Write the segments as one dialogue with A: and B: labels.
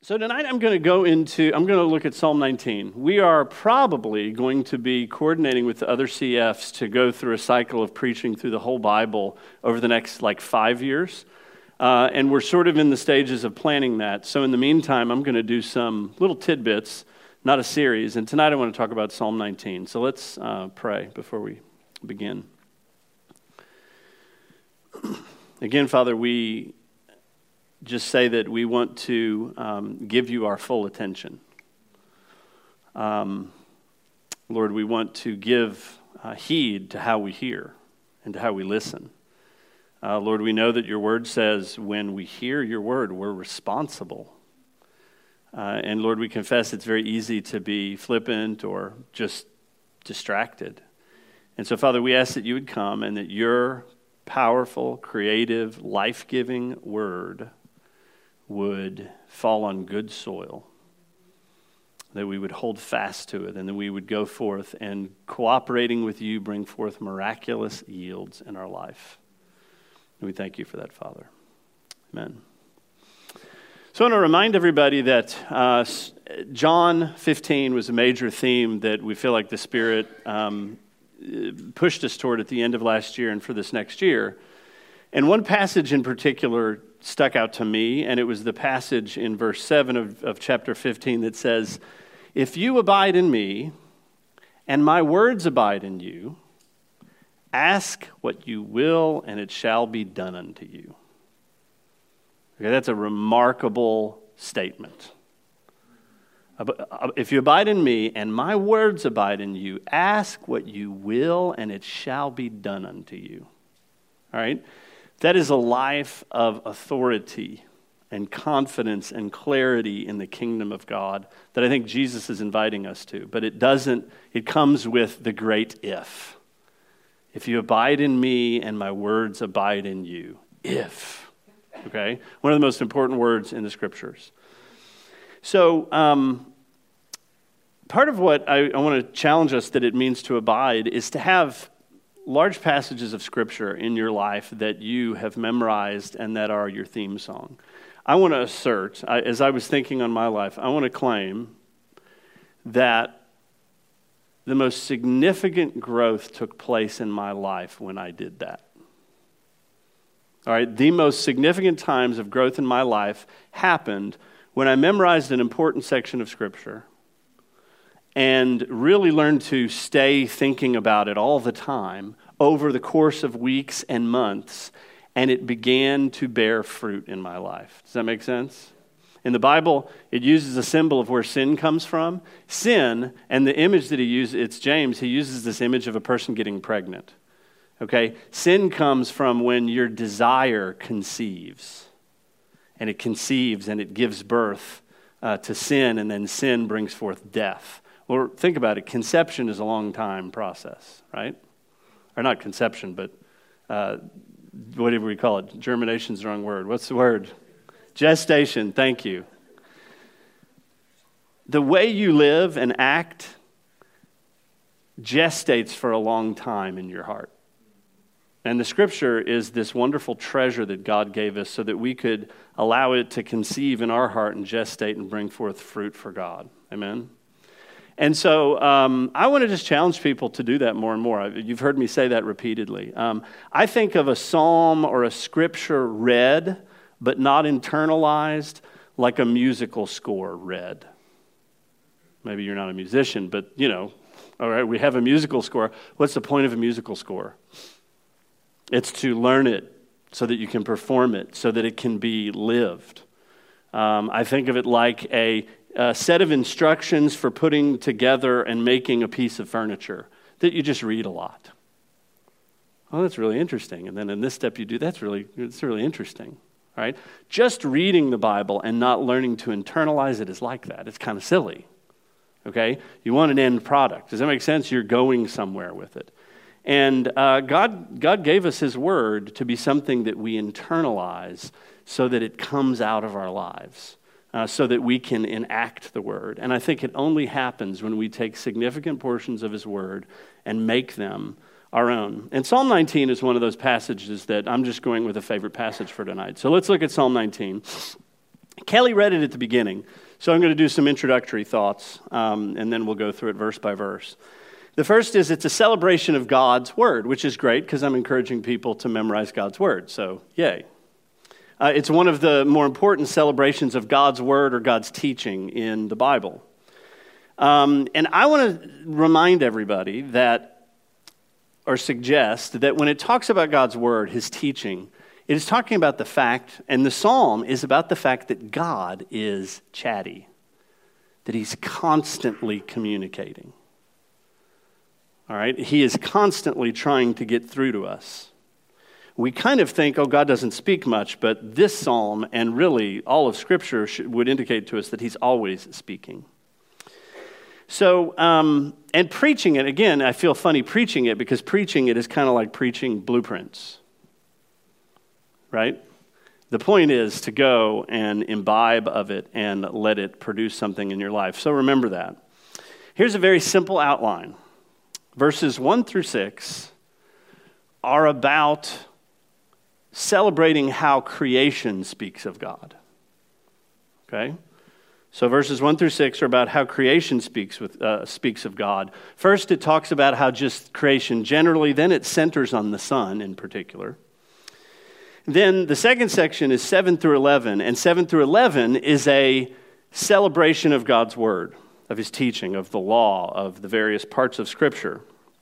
A: So tonight I'm going to look at Psalm 19. We are probably going to be coordinating with the other CFs to go through a cycle of preaching through the whole Bible over the next 5 years. And we're sort of in the stages of planning that. So in the meantime, I'm going to do some little tidbits, not a series. And tonight I want to talk about Psalm 19. So let's pray before we begin. Again, Father, we just say that we want to give you our full attention. Lord, we want to give heed to how we hear and to how we listen. Lord, we know that your word says when we hear your word, we're responsible. And Lord, we confess it's very easy to be flippant or just distracted. And so, Father, we ask that you would come and that your powerful, creative, life-giving word would fall on good soil, that we would hold fast to it, and that we would go forth and, cooperating with you, bring forth miraculous yields in our life. And we thank you for that, Father. Amen. So I want to remind everybody that John 15 was a major theme that we feel like the Spirit pushed us toward at the end of last year and for this next year. And one passage in particular stuck out to me, and it was the passage in verse 7 of chapter 15 that says, "If you abide in me, and my words abide in you, ask what you will, and it shall be done unto you." Okay, that's a remarkable statement. If you abide in me, and my words abide in you, ask what you will, and it shall be done unto you. All right? That is a life of authority and confidence and clarity in the kingdom of God that I think Jesus is inviting us to. But it comes with the great if. If you abide in me and my words abide in you. If. Okay? One of the most important words in the scriptures. So, part of what I want to challenge us that it means to abide is to have large passages of Scripture in your life that you have memorized and that are your theme song. I want to assert, as I was thinking on my life, I want to claim that the most significant growth took place in my life when I did that. All right, the most significant times of growth in my life happened when I memorized an important section of Scripture and really learned to stay thinking about it all the time over the course of weeks and months, and it began to bear fruit in my life. Does that make sense? In the Bible, it uses a symbol of where sin comes from. Sin, and the image that he uses, it's James, he uses this image of a person getting pregnant. Okay? Sin comes from when your desire conceives, and it conceives and it gives birth to sin, and then sin brings forth death. Well, think about it. Conception is a long time process, right? Or not conception, but whatever we call it. Germination's the wrong word. What's the word? Gestation. Thank you. The way you live and act gestates for a long time in your heart. And the Scripture is this wonderful treasure that God gave us so that we could allow it to conceive in our heart and gestate and bring forth fruit for God. Amen? And so I want to just challenge people to do that more and more. You've heard me say that repeatedly. I think of a psalm or a scripture read, but not internalized, like a musical score read. Maybe you're not a musician, but, all right, we have a musical score. What's the point of a musical score? It's to learn it so that you can perform it, so that it can be lived. I think of it like a set of instructions for putting together and making a piece of furniture that you just read a lot. Oh, that's really interesting. And then in this step you do, it's really interesting. All right? Just reading the Bible and not learning to internalize it is like that. It's kind of silly. Okay? You want an end product. Does that make sense? You're going somewhere with it. And God gave us His Word to be something that we internalize so that it comes out of our lives. So that we can enact the Word. And I think it only happens when we take significant portions of His Word and make them our own. And Psalm 19 is one of those passages that I'm just going with a favorite passage for tonight. So let's look at Psalm 19. Kelly read it at the beginning, so I'm going to do some introductory thoughts, and then we'll go through it verse by verse. The first is it's a celebration of God's word, which is great because I'm encouraging people to memorize God's word, so yay. It's one of the more important celebrations of God's word or God's teaching in the Bible. And I want to remind everybody that, or suggest that when it talks about God's word, his teaching, it is talking about the fact, and the psalm is about the fact that God is chatty, that he's constantly communicating. All right? He is constantly trying to get through to us. We kind of think, oh, God doesn't speak much, but this psalm and really all of Scripture would indicate to us that he's always speaking. So, and preaching it, again, I feel funny preaching it because preaching it is kind of like preaching blueprints, right? The point is to go and imbibe of it and let it produce something in your life. So remember that. Here's a very simple outline. Verses 1 through 6 are about celebrating how creation speaks of God. Okay? So verses 1 through 6 are about how creation speaks of God. First, it talks about how just creation generally, then it centers on the Son in particular. Then the second section is 7 through 11, and 7 through 11 is a celebration of God's word, of his teaching, of the law, of the various parts of Scripture.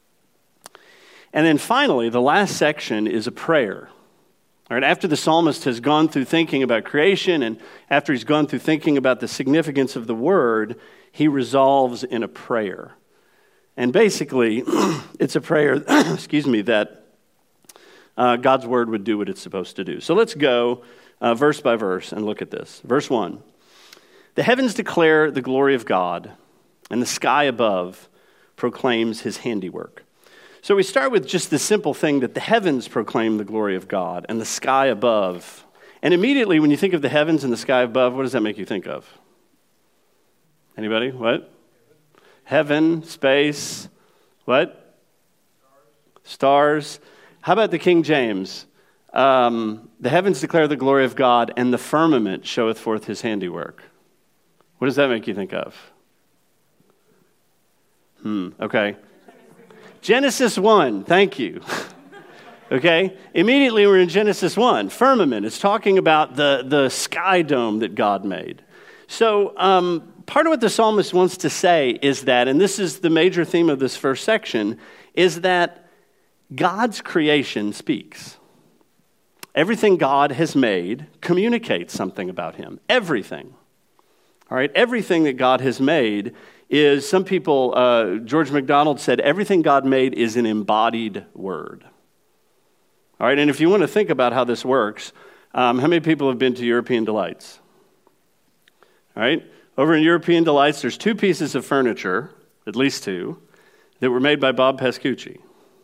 A: And then finally, the last section is a prayer. All right, after the psalmist has gone through thinking about creation and after he's gone through thinking about the significance of the word, he resolves in a prayer. And basically, it's a prayer, that God's word would do what it's supposed to do. So let's go verse by verse and look at this. Verse 1. The heavens declare the glory of God, and the sky above proclaims his handiwork. So we start with just the simple thing that the heavens proclaim the glory of God, and the sky above. And immediately when you think of the heavens and the sky above, what does that make you think of? Anybody? What? Heaven, space, what? Stars. How about the King James? The heavens declare the glory of God, and the firmament showeth forth his handiwork. What does that make you think of? Okay. Genesis 1, thank you. Okay? Immediately we're in Genesis 1. Firmament, it's talking about the sky dome that God made. So part of what the psalmist wants to say is that, and this is the major theme of this first section, is that God's creation speaks. Everything God has made communicates something about him. Everything. All right? Everything that God has made is, some people, George MacDonald said, everything God made is an embodied word. All right, and if you want to think about how this works, how many people have been to European Delights? All right, over in European Delights, there's 2 pieces of furniture, at least 2, that were made by Bob Pascucci.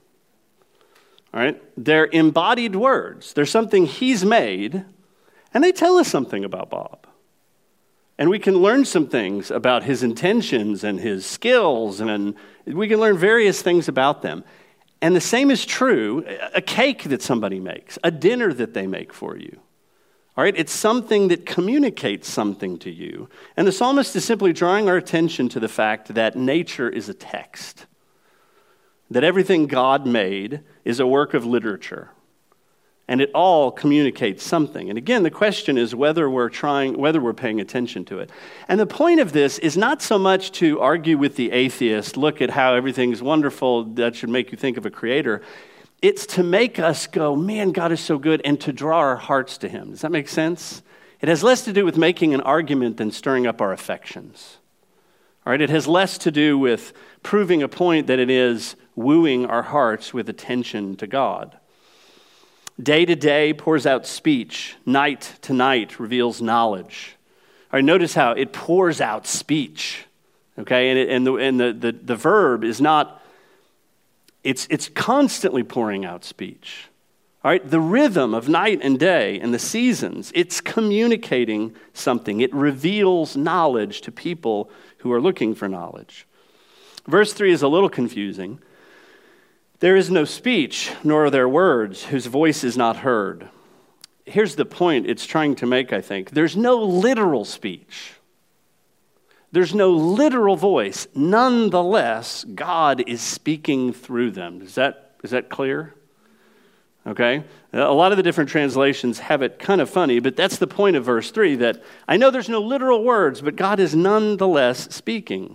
A: All right, they're embodied words. They're something he's made, and they tell us something about Bob. And we can learn some things about his intentions and his skills, and we can learn various things about them. And the same is true, a cake that somebody makes, a dinner that they make for you. All right, it's something that communicates something to you. And the psalmist is simply drawing our attention to the fact that nature is a text, that everything God made is a work of literature. And it all communicates something. And again, the question is whether we're paying attention to it. And the point of this is not so much to argue with the atheist, look at how everything's wonderful, that should make you think of a creator. It's to make us go, man, God is so good, and to draw our hearts to him. Does that make sense? It has less to do with making an argument than stirring up our affections. All right, it has less to do with proving a point than it is wooing our hearts with attention to God. Day to day pours out speech. Night to night reveals knowledge. All right, notice how it pours out speech. Okay, and the verb is not. It's constantly pouring out speech. All right, the rhythm of night and day and the seasons. It's communicating something. It reveals knowledge to people who are looking for knowledge. Verse 3 is a little confusing. There is no speech, nor are there words, whose voice is not heard. here's the point it's trying to make, I think. There's no literal speech. There's no literal voice. Nonetheless, God is speaking through them. Is that clear? Okay? A lot of the different translations have it kind of funny, but that's the point of verse 3, that I know there's no literal words, but God is nonetheless speaking.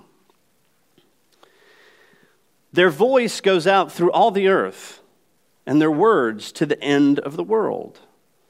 A: Their voice goes out through all the earth, and their words to the end of the world.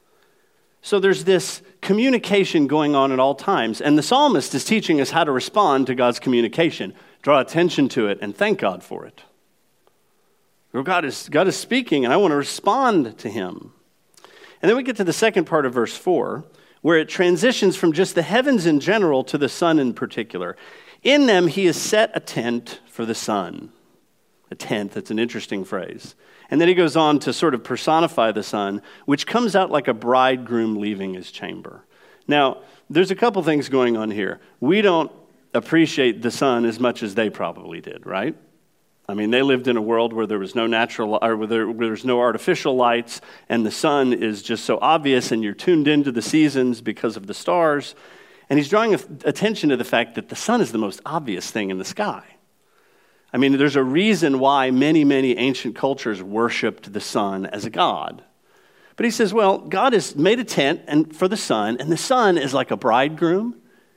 A: So there's this communication going on at all times, and the psalmist is teaching us how to respond to God's communication, draw attention to it, and thank God for it. Well, God is speaking, and I want to respond to him. And then we get to the second part of verse 4, where it transitions from just the heavens in general to the sun in particular. In them he has set a tent for the sun. A tent, that's an interesting phrase. And then he goes on to sort of personify the sun, which comes out like a bridegroom leaving his chamber. Now, there's a couple things going on here. We don't appreciate the sun as much as they probably did, right? I mean, they lived in a world where there was no natural, or where there was no artificial lights, and the sun is just so obvious, and you're tuned into the seasons because of the stars. And he's drawing attention to the fact that the sun is the most obvious thing in the sky. I mean, there's a reason why many, many ancient cultures worshipped the sun as a god. But he says, well, God has made a tent for the sun, and the sun is like a bridegroom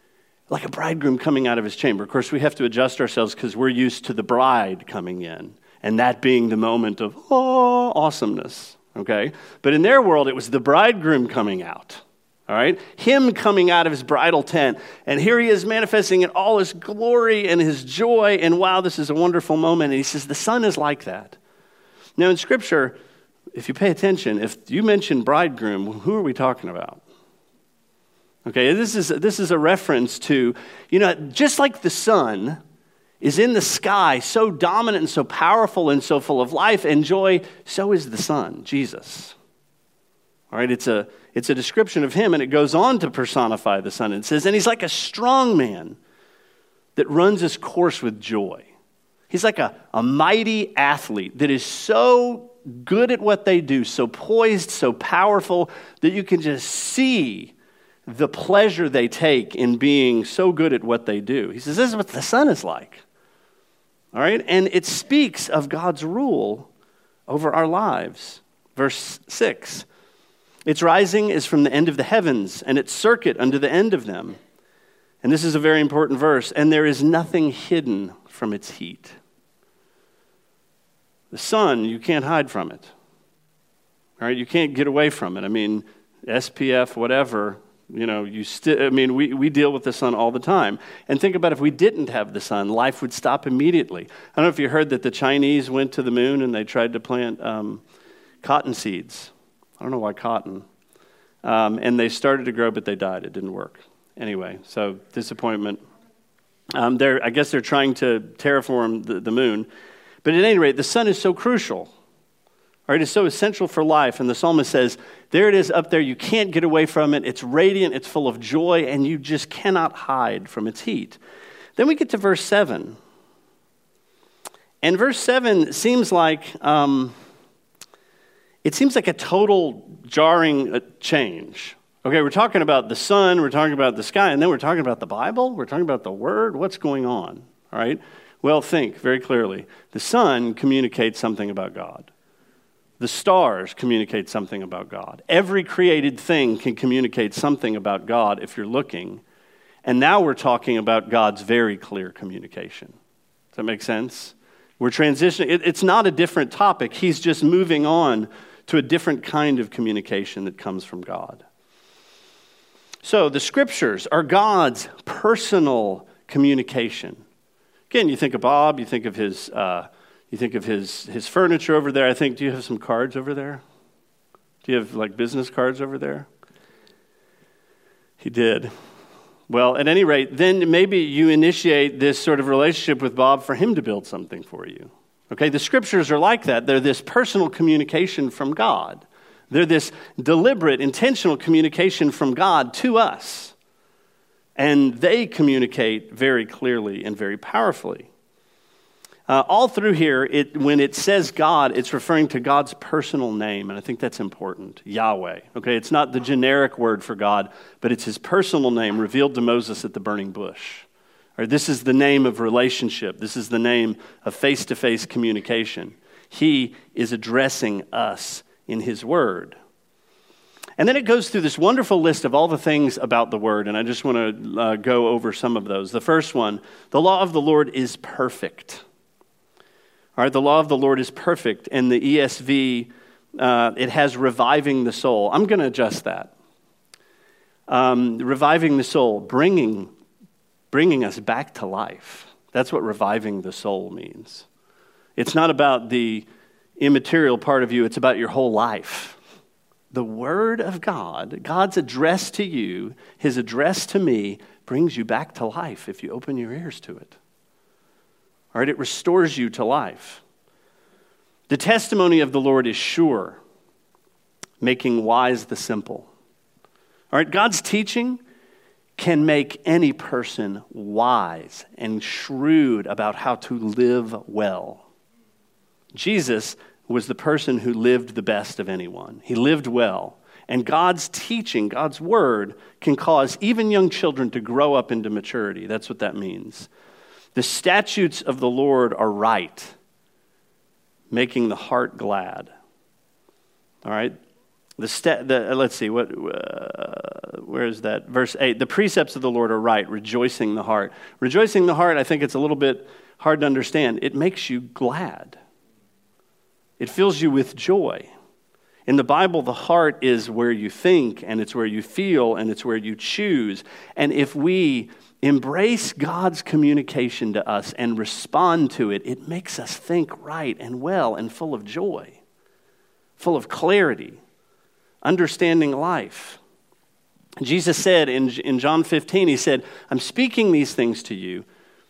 A: coming out of his chamber. Of course, we have to adjust ourselves because we're used to the bride coming in, and that being the moment of, awesomeness, okay? But in their world, it was the bridegroom coming out. All right, him coming out of his bridal tent, and here he is manifesting in all his glory and his joy, and wow, this is a wonderful moment. And he says the sun is like that. Now in Scripture, if you pay attention, if you mention bridegroom, who are we talking about? Okay, this is a reference to, just like the sun is in the sky, so dominant and so powerful and so full of life and joy, so is the sun, Jesus. All right, it's a description of him, and it goes on to personify the sun. It says, and he's like a strong man that runs his course with joy. He's like a mighty athlete that is so good at what they do, so poised, so powerful, that you can just see the pleasure they take in being so good at what they do. He says, this is what the sun is like. All right, and it speaks of God's rule over our lives. Verse 6. Its rising is from the end of the heavens, and its circuit unto the end of them. And this is a very important verse. And there is nothing hidden from its heat. The sun, you can't hide from it. All right, you can't get away from it. I mean, SPF, whatever, we deal with the sun all the time. And think about if we didn't have the sun, life would stop immediately. I don't know if you heard that the Chinese went to the moon and they tried to plant cotton seeds. I don't know why cotton. And they started to grow, but they died. It didn't work. Anyway, so disappointment. I guess they're trying to terraform the moon. But at any rate, the sun is so crucial. All right, it's so essential for life. And the psalmist says, there it is up there. You can't get away from it. It's radiant. It's full of joy. And you just cannot hide from its heat. Then we get to verse 7. And verse 7 seems like... it seems like a total jarring change. Okay, we're talking about the sun, we're talking about the sky, and then we're talking about the Bible, we're talking about the Word. What's going on? All right? Well, think very clearly. The sun communicates something about God. The stars communicate something about God. Every created thing can communicate something about God if you're looking. And now we're talking about God's very clear communication. Does that make sense? We're transitioning. It's not a different topic. He's just moving on to a different kind of communication that comes from God. So the Scriptures are God's personal communication. Again, you think of Bob, you think of his furniture over there. Do you have some cards over there? Do you have like business cards over there? He did. Well, at any rate, then maybe you initiate this sort of relationship with Bob for him to build something for you. Okay, the Scriptures are like that. They're this personal communication from God. They're this deliberate, intentional communication from God to us. And they communicate very clearly and very powerfully. All through here, when it says God, it's referring to God's personal name, and I think that's important, Yahweh. Okay, it's not the generic word for God, but it's his personal name revealed to Moses at the burning bush. All right, this is the name of relationship. This is the name of face-to-face communication. He is addressing us in his word. And then it goes through this wonderful list of all the things about the word, and I just want to go over some of those. The first one, the law of the Lord is perfect. All right, the law of the Lord is perfect, and the ESV, it has reviving the soul. I'm going to adjust that. Reviving the soul, bringing us back to life. That's what reviving the soul means. It's not about the immaterial part of you, it's about your whole life. The word of God, God's address to you, his address to me, brings you back to life if you open your ears to it. All right, it restores you to life. The testimony of the Lord is sure, making wise the simple. All right, God's teaching can make any person wise and shrewd about how to live well. Jesus was the person who lived the best of anyone. He lived well. And God's teaching, God's word, can cause even young children to grow up into maturity. That's what that means. The statutes of the Lord are right, making the heart glad. All right? Let's see, where is that? Verse 8, the precepts of the Lord are right, rejoicing the heart. Rejoicing the heart, I think it's a little bit hard to understand. It makes you glad. It fills you with joy. In the Bible, the heart is where you think, and it's where you feel, and it's where you choose. And if we embrace God's communication to us and respond to it, it makes us think right and well and full of joy, full of clarity, understanding life. Jesus said in John 15, he said, I'm speaking these things to you.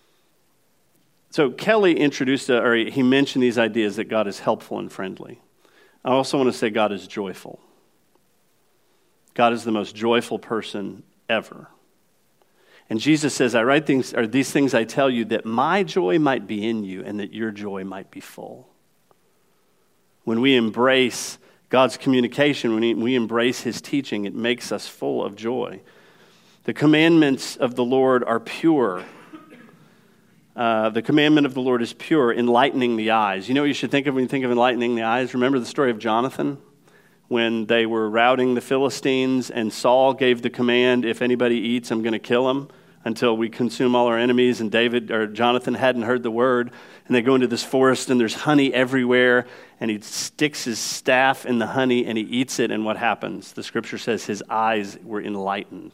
A: So Kelly he mentioned these ideas that God is helpful and friendly. I also want to say God is joyful. God is the most joyful person ever. And Jesus says, I write these things I tell you that my joy might be in you and that your joy might be full. When we embrace God's communication, when we embrace his teaching, it makes us full of joy. The commandments of the Lord are pure. The commandment of the Lord is pure, enlightening the eyes. You know what you should think of when you think of enlightening the eyes? Remember the story of Jonathan? When they were routing the Philistines and Saul gave the command, if anybody eats, I'm going to kill him until we consume all our enemies. And Jonathan hadn't heard the word. And they go into this forest and there's honey everywhere. And he sticks his staff in the honey and he eats it. And what happens? The scripture says his eyes were enlightened.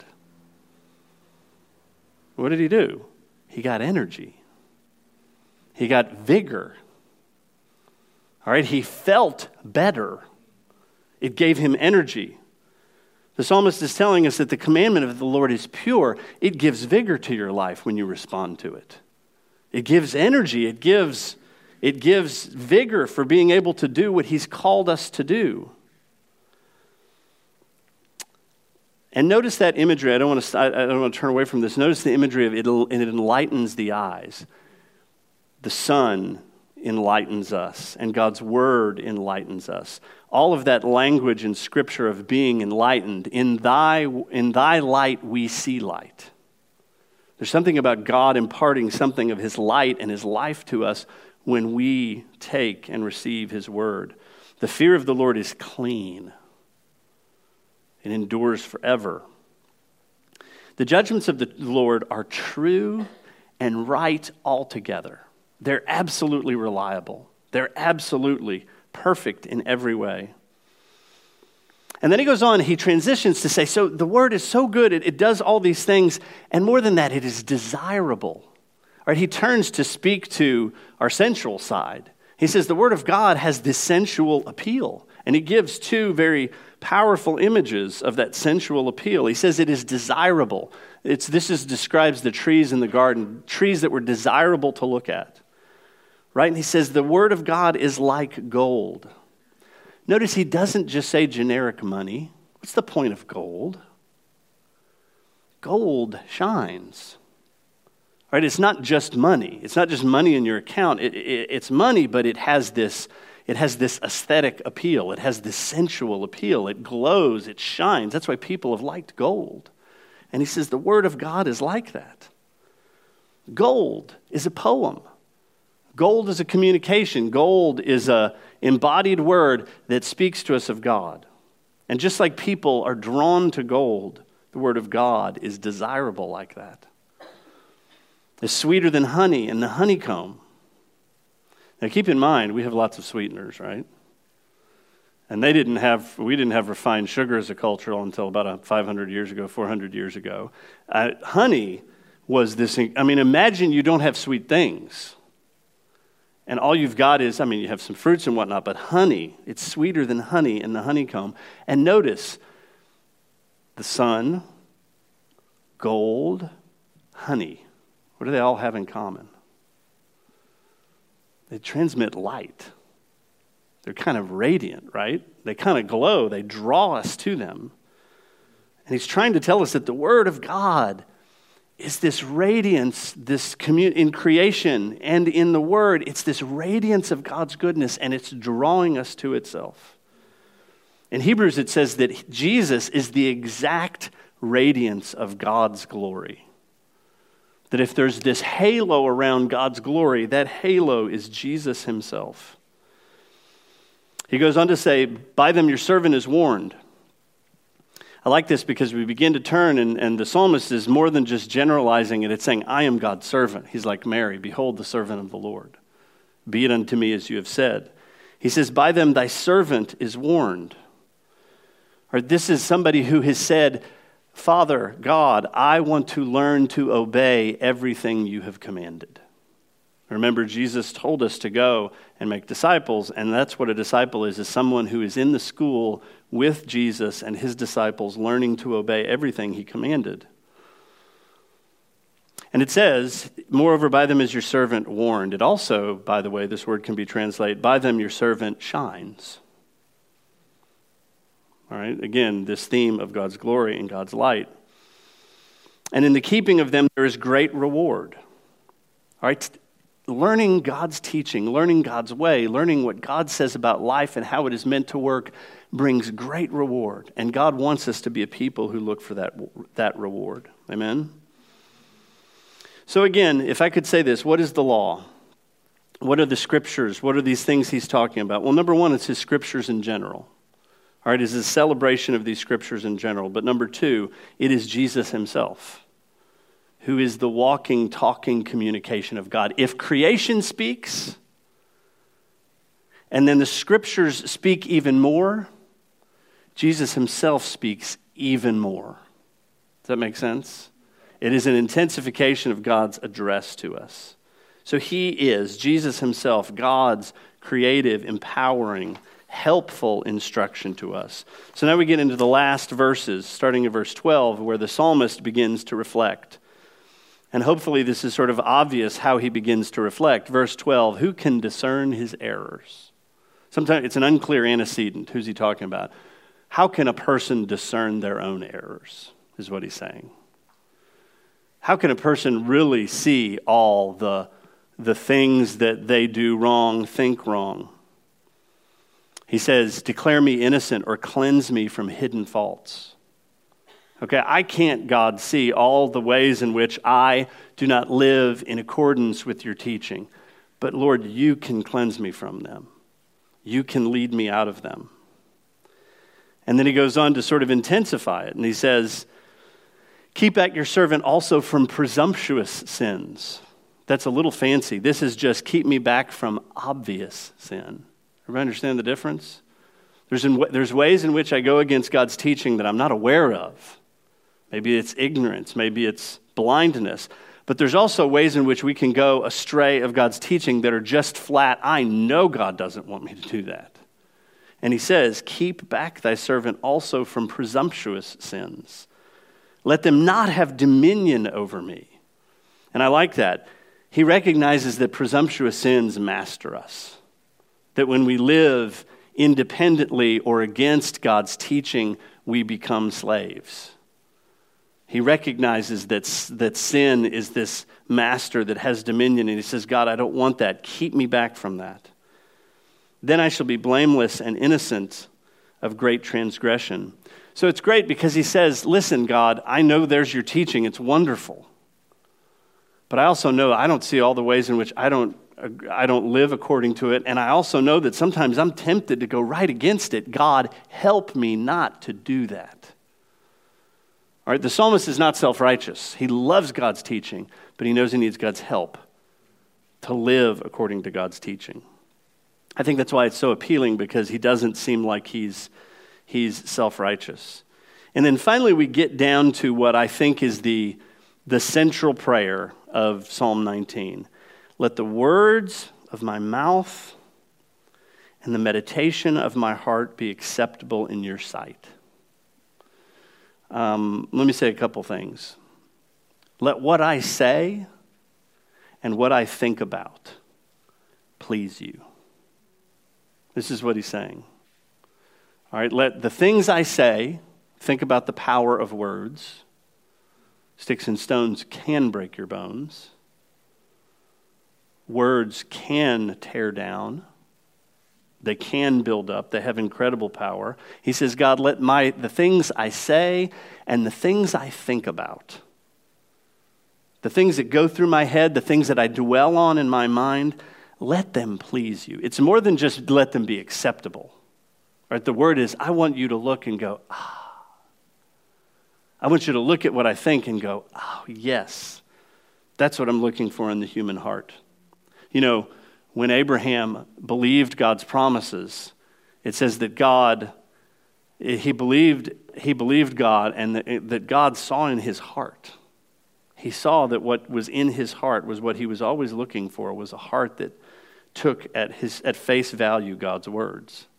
A: What did he do? He got energy. He got vigor. All right, he felt better. It gave him energy. The psalmist is telling us that the commandment of the Lord is pure. It gives vigor to your life when you respond to it. It gives energy. It gives vigor for being able to do what he's called us to do. And notice that imagery. I don't want to turn away from this. Notice the imagery of it enlightens the eyes. The sun enlightens us, and God's word enlightens us. All of that language in Scripture of being enlightened. In thy light we see light. There's something about God imparting something of his light and his life to us when we take and receive his word. The fear of the Lord is clean. It endures forever. The judgments of the Lord are true and right altogether. They're absolutely reliable. They're absolutely perfect in every way. And then he goes on, he transitions to say, so the word is so good, it does all these things, and more than that, it is desirable. All right, he turns to speak to our sensual side. He says the word of God has this sensual appeal, and he gives two very powerful images of that sensual appeal. He says it is desirable. Describes the trees in the garden, trees that were desirable to look at. Right? And he says the word of God is like gold. Notice he doesn't just say generic money. What's the point of gold? Gold shines. Right? It's not just money. It's not just money in your account. It's money, but it has this aesthetic appeal. It has this sensual appeal. It glows. It shines. That's why people have liked gold. And he says the Word of God is like that. Gold is a poem. Gold is a communication. Gold is an embodied word that speaks to us of God. And just like people are drawn to gold, the Word of God is desirable like that. It's sweeter than honey and the honeycomb. Now keep in mind, we have lots of sweeteners, right? And we didn't have refined sugar as a culture until about 500 years ago, 400 years ago. Honey was this, imagine you don't have sweet things. And all you've got is, you have some fruits and whatnot, but honey, it's sweeter than honey and the honeycomb. And notice, the sun, gold, honey. What do they all have in common? They transmit light. They're kind of radiant, right? They kind of glow. They draw us to them. And he's trying to tell us that the Word of God is this radiance, in creation and in the Word. It's this radiance of God's goodness, and it's drawing us to itself. In Hebrews, it says that Jesus is the exact radiance of God's glory. That if there's this halo around God's glory, that halo is Jesus himself. He goes on to say, by them your servant is warned. I like this because we begin to turn, and the psalmist is more than just generalizing it. It's saying, I am God's servant. He's like Mary, behold the servant of the Lord. Be it unto me as you have said. He says, by them thy servant is warned. Or this is somebody who has said, Father, God, I want to learn to obey everything you have commanded. Remember, Jesus told us to go and make disciples, and that's what a disciple is someone who is in the school with Jesus and his disciples, learning to obey everything he commanded. And it says, moreover, by them is your servant warned. It also, by the way, this word can be translated, by them your servant shines. All right, again, this theme of God's glory and God's light. And in the keeping of them, there is great reward. All right, learning God's teaching, learning God's way, learning what God says about life and how it is meant to work brings great reward. And God wants us to be a people who look for that reward. Amen? So again, if I could say this, what is the law? What are the scriptures? What are these things he's talking about? Well, number one, it's his scriptures in general. All right, it's a celebration of these scriptures in general. But number two, it is Jesus himself, who is the walking, talking communication of God. If creation speaks, and then the scriptures speak even more, Jesus himself speaks even more. Does that make sense? It is an intensification of God's address to us. So he is, Jesus himself, God's creative, empowering, helpful instruction to us. So now we get into the last verses, starting in verse 12, where the psalmist begins to reflect. And hopefully this is sort of obvious how he begins to reflect. Verse 12, who can discern his errors? Sometimes it's an unclear antecedent. Who's he talking about? How can a person discern their own errors, is what he's saying. How can a person really see all the things that they do wrong, think wrong? He says, declare me innocent or cleanse me from hidden faults. Okay, I can't, God, see all the ways in which I do not live in accordance with your teaching. But Lord, you can cleanse me from them. You can lead me out of them. And then he goes on to sort of intensify it. And he says, keep back your servant also from presumptuous sins. That's a little fancy. This is just keep me back from obvious sin. Everybody understand the difference? There's ways in which I go against God's teaching that I'm not aware of. Maybe it's ignorance. Maybe it's blindness. But there's also ways in which we can go astray of God's teaching that are just flat. I know God doesn't want me to do that. And he says, keep back thy servant also from presumptuous sins. Let them not have dominion over me. And I like that. He recognizes that presumptuous sins master us. That when we live independently or against God's teaching, we become slaves. He recognizes that sin is this master that has dominion, and he says, God, I don't want that. Keep me back from that. Then I shall be blameless and innocent of great transgression. So it's great because he says, listen, God, I know there's your teaching. It's wonderful. But I also know I don't see all the ways in which I don't live according to it. And I also know that sometimes I'm tempted to go right against it. God, help me not to do that. All right, the psalmist is not self-righteous. He loves God's teaching, but he knows he needs God's help to live according to God's teaching. I think that's why it's so appealing, because he doesn't seem like he's self-righteous. And then finally we get down to what I think is the central prayer of Psalm 19. Let the words of my mouth and the meditation of my heart be acceptable in your sight. Let me say a couple things. Let what I say and what I think about please you. This is what he's saying. All right, let the things I say, think about the power of words. Sticks and stones can break your bones. Words can tear down. They can build up. They have incredible power. He says, God, let the things I say and the things I think about, the things that go through my head, the things that I dwell on in my mind, let them please you. It's more than just let them be acceptable. Right? The word is, I want you to look and go, ah. I want you to look at what I think and go, oh, yes. That's what I'm looking for in the human heart. You know, when Abraham believed God's promises, it says that he believed God, and that God saw in his heart. He saw that what was in his heart was what he was always looking for, was a heart that took at face value God's words.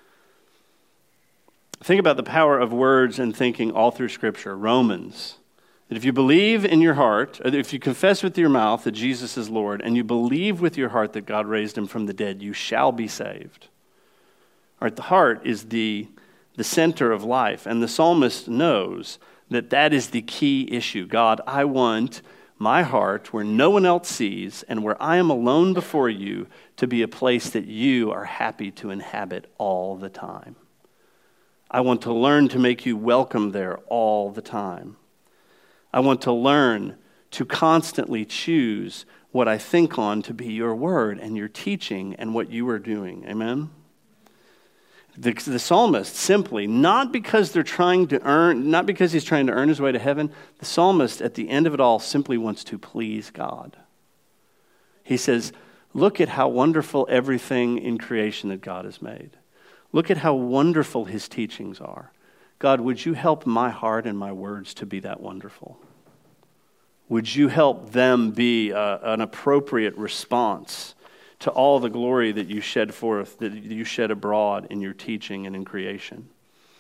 A: Think about the power of words and thinking all through Scripture. Romans. That if you believe in your heart, or if you confess with your mouth that Jesus is Lord, and you believe with your heart that God raised him from the dead, you shall be saved. All right, the heart is the center of life, and the psalmist knows that is the key issue. God, I want my heart, where no one else sees, and where I am alone before you, to be a place that you are happy to inhabit all the time. I want to learn to make you welcome there all the time. I want to learn to constantly choose what I think on to be your word and your teaching and what you are doing. Amen? The psalmist simply, not because he's trying to earn his way to heaven, the psalmist at the end of it all simply wants to please God. He says, look at how wonderful everything in creation that God has made. Look at how wonderful his teachings are. God, would you help my heart and my words to be that wonderful? Would you help them be an appropriate response to all the glory that you shed forth, that you shed abroad in your teaching and in creation?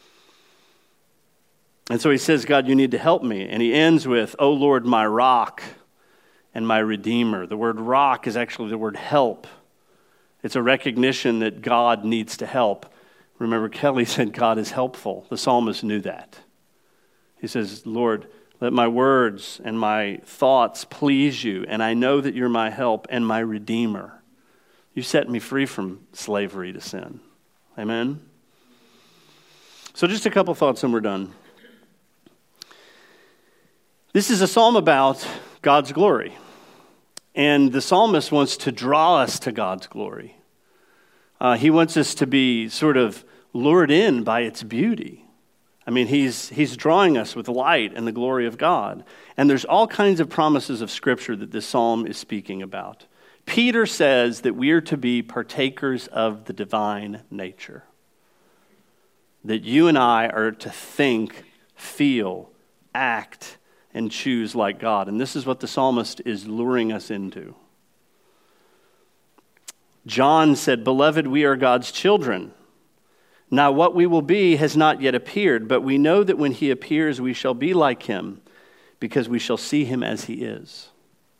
A: And so he says, God, you need to help me. And he ends with, O Lord, my rock and my redeemer. The word rock is actually the word help. It's a recognition that God needs to help. Remember, Kelly said God is helpful. The psalmist knew that. He says, Lord, let my words and my thoughts please you, and I know that you're my help and my redeemer. You set me free from slavery to sin. Amen? So just a couple thoughts and we're done. This is a psalm about God's glory. And the psalmist wants to draw us to God's glory. He wants us to be sort of lured in by its beauty. I mean, he's drawing us with light and the glory of God. And there's all kinds of promises of Scripture that this psalm is speaking about. Peter says that we are to be partakers of the divine nature. That you and I are to think, feel, act, and choose like God. And this is what the psalmist is luring us into. John said, Beloved, we are God's children. Now what we will be has not yet appeared, but we know that when he appears, we shall be like him, because we shall see him as he is.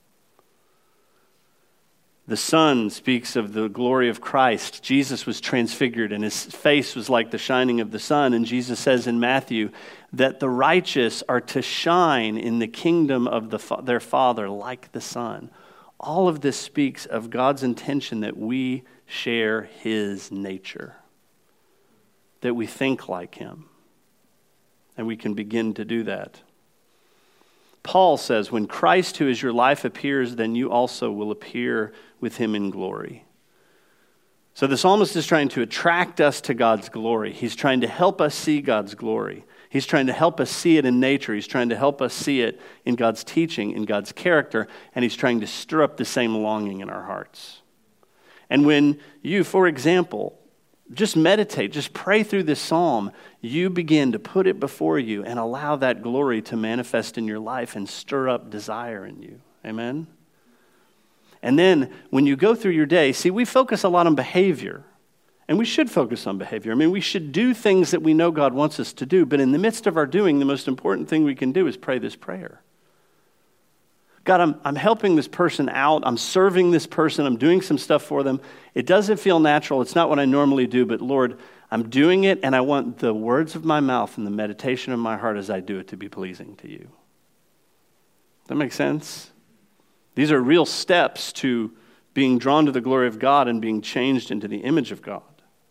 A: The Son speaks of the glory of Christ. Jesus was transfigured and his face was like the shining of the sun. And Jesus says in Matthew, that the righteous are to shine in the kingdom of their Father like the sun. All of this speaks of God's intention that we share his nature, that we think like him, and we can begin to do that. Paul says, when Christ, who is your life, appears, then you also will appear with him in glory. So the psalmist is trying to attract us to God's glory. He's trying to help us see God's glory. He's trying to help us see it in nature. He's trying to help us see it in God's teaching, in God's character, and he's trying to stir up the same longing in our hearts. And when you, for example, just meditate, just pray through this psalm, you begin to put it before you and allow that glory to manifest in your life and stir up desire in you. Amen? And then when you go through your day, see, we focus a lot on behavior. And we should focus on behavior. I mean, we should do things that we know God wants us to do, but in the midst of our doing, the most important thing we can do is pray this prayer. God, I'm helping this person out. I'm serving this person. I'm doing some stuff for them. It doesn't feel natural. It's not what I normally do, but Lord, I'm doing it, and I want the words of my mouth and the meditation of my heart as I do it to be pleasing to you. That makes sense? These are real steps to being drawn to the glory of God and being changed into the image of God.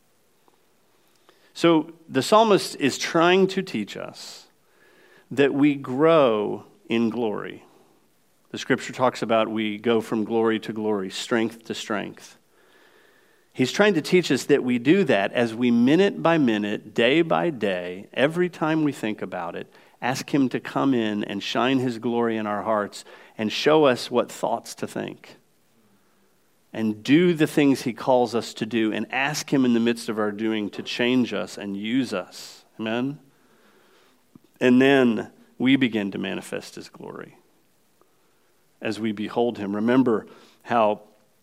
A: So the psalmist is trying to teach us that we grow in glory. The scripture talks about we go from glory to glory, strength to strength. He's trying to teach us that we do that as we minute by minute, day by day, every time we think about it, ask him to come in and shine his glory in our hearts and show us what thoughts to think. And do the things he calls us to do and ask him in the midst of our doing to change us and use us. Amen? And then we begin to manifest his glory as we behold him. Remember how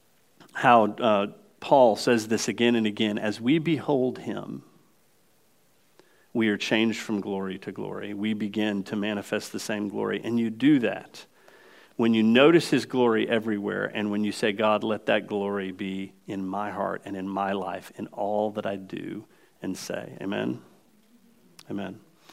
A: Paul says this again and again. As we behold him, we are changed from glory to glory. We begin to manifest the same glory. And you do that when you notice his glory everywhere, and when you say, God, let that glory be in my heart and in my life, in all that I do and say. Amen? Amen.